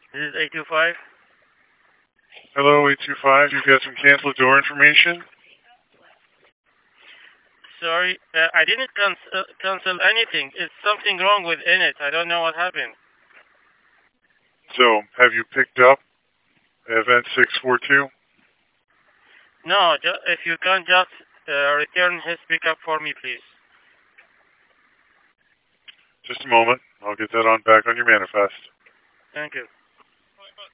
This is 825. Hello, 825. You've got some cancel door information. Sorry, I didn't cancel anything. It's something wrong with Init. I don't know what happened. So, have you picked up event 642? No, if you can just return his pickup for me, please. Just a moment. I'll get that on back on your manifest. Thank you.